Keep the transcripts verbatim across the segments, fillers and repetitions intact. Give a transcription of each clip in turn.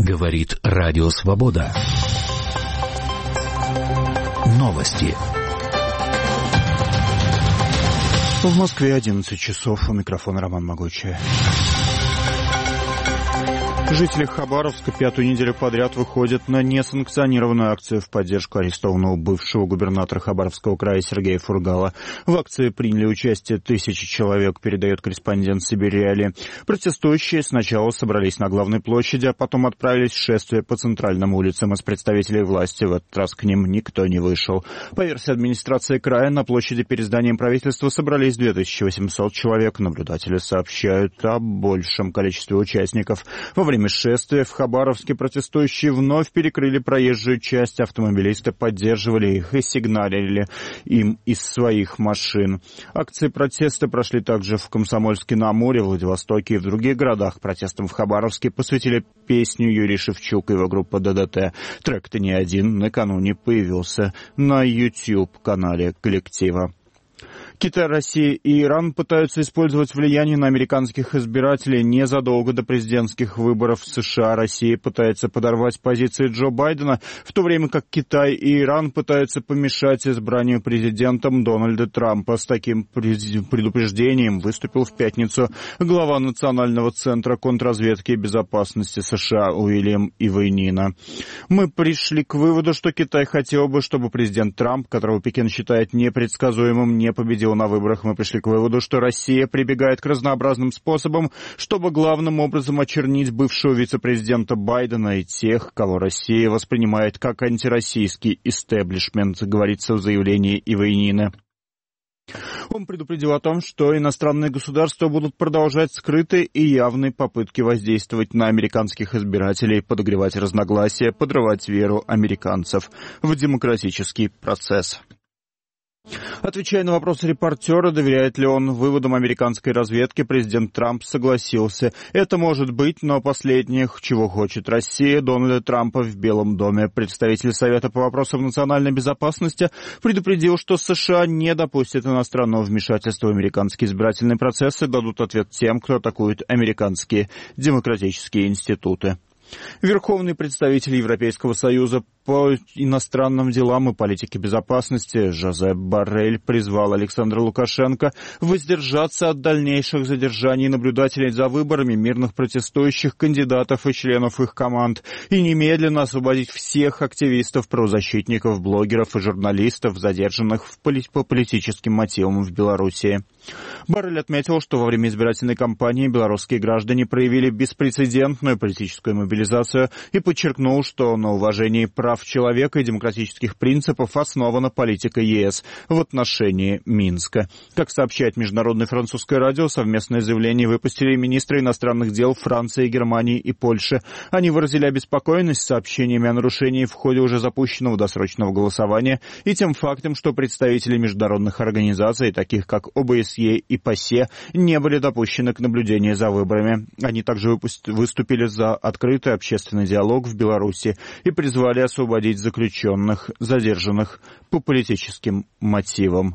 Говорит Радио Свобода. Новости. В Москве одиннадцать часов. У микрофона Роман Могучий. Жители Хабаровска пятую неделю подряд выходят на несанкционированную акцию в поддержку арестованного бывшего губернатора Хабаровского края Сергея Фургала. В акции приняли участие тысячи человек, передает корреспондент Сибирь Реалии. Протестующие сначала собрались на главной площади, а потом отправились в шествие по центральным улицам. Из представителей власти в этот раз к ним никто не вышел. По версии администрации края, на площади перед зданием правительства собрались две тысячи восемьсот человек. Наблюдатели сообщают о большем количестве участников. Во время шествия в Хабаровске протестующие вновь перекрыли проезжую часть. Автомобилисты поддерживали их и сигналили им из своих машин. Акции протеста прошли также в Комсомольске-на-Амуре, Владивостоке и в других городах. Протестам в Хабаровске посвятили песню Юрий Шевчук и его группа ДДТ. Трек-то не один, накануне появился на YouTube-канале коллектива. Китай, Россия и Иран пытаются использовать влияние на американских избирателей. Незадолго до президентских выборов в США Россия пытается подорвать позиции Джо Байдена, в то время как Китай и Иран пытаются помешать избранию президентом Дональда Трампа. С таким предупреждением выступил в пятницу глава Национального центра контрразведки и безопасности США Уильям Иванина. «Мы пришли к выводу, что Китай хотел бы, чтобы президент Трамп, которого Пекин считает непредсказуемым, не победил на выборах. Мы пришли к выводу, что Россия прибегает к разнообразным способам, чтобы главным образом очернить бывшего вице-президента Байдена и тех, кого Россия воспринимает как антироссийский истеблишмент», говорится в заявлении Иванина. Он предупредил о том, что иностранные государства будут продолжать скрытые и явные попытки воздействовать на американских избирателей, подогревать разногласия, подрывать веру американцев в демократический процесс. Отвечая на вопрос репортера, доверяет ли он выводам американской разведки, президент Трамп согласился. Это может быть, но последних, чего хочет Россия, Дональда Трампа в Белом доме. Представитель Совета по вопросам национальной безопасности предупредил, что США не допустят иностранного вмешательства в американские избирательные процессы, дадут ответ тем, кто атакует американские демократические институты. Верховный представитель Европейского Союза по иностранным делам и политике безопасности Жозеп Боррель призвал Александра Лукашенко воздержаться от дальнейших задержаний наблюдателей за выборами, мирных протестующих, кандидатов и членов их команд и немедленно освободить всех активистов, правозащитников, блогеров и журналистов, задержанных в поли- по политическим мотивам в Белоруссии. Боррель отметил, что во время избирательной кампании белорусские граждане проявили беспрецедентную политическую мобилизацию и подчеркнул, что на уважении прав человека и демократических принципов основана политика ЕС в отношении Минска. Как сообщает Международное французское радио, совместное заявление выпустили министры иностранных дел Франции, Германии и Польши. Они выразили обеспокоенность сообщениями о нарушении в ходе уже запущенного досрочного голосования и тем фактом, что представители международных организаций, таких как ОБСЕ и ПАСЕ, не были допущены к наблюдению за выборами. Они также выступили за открытый общественный диалог в Беларуси и призвали освободить заключенных, задержанных по политическим мотивам.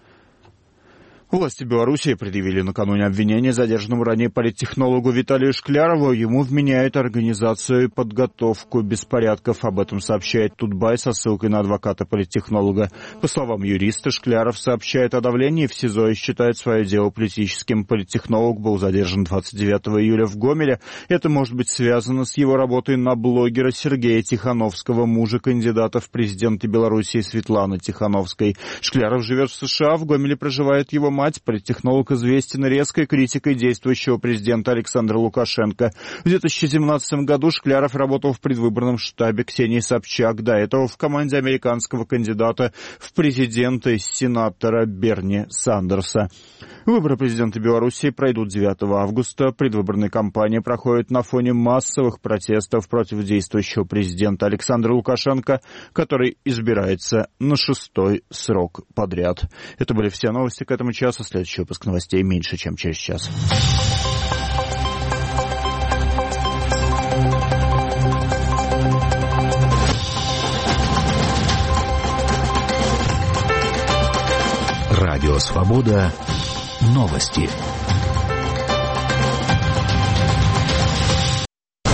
Власти Белоруссии предъявили накануне обвинение задержанному ранее политтехнологу Виталию Шклярову. Ему вменяют организацию и подготовку беспорядков. Об этом сообщает Тутбай со ссылкой на адвоката политтехнолога. По словам юриста, Шкляров сообщает о давлении в СИЗО и считает свое дело политическим. Политтехнолог был задержан двадцать девятого июля в Гомеле. Это может быть связано с его работой на блогера Сергея Тихановского, мужа кандидата в президенты Белоруссии Светланы Тихановской. Шкляров живет в США, в Гомеле проживает его мать. Политтехнолог известен резкой критикой действующего президента Александра Лукашенко. В две тысячи семнадцатом году Шкляров работал в предвыборном штабе Ксении Собчак, до этого в команде американского кандидата в президенты сенатора Берни Сандерса. Выборы президента Белоруссии пройдут девятого августа. Предвыборная кампания проходит на фоне массовых протестов против действующего президента Александра Лукашенко, который избирается на шестой срок подряд. Это были все новости к этому часу. Следующий выпуск новостей меньше, чем через час. Радио «Свобода». Новости.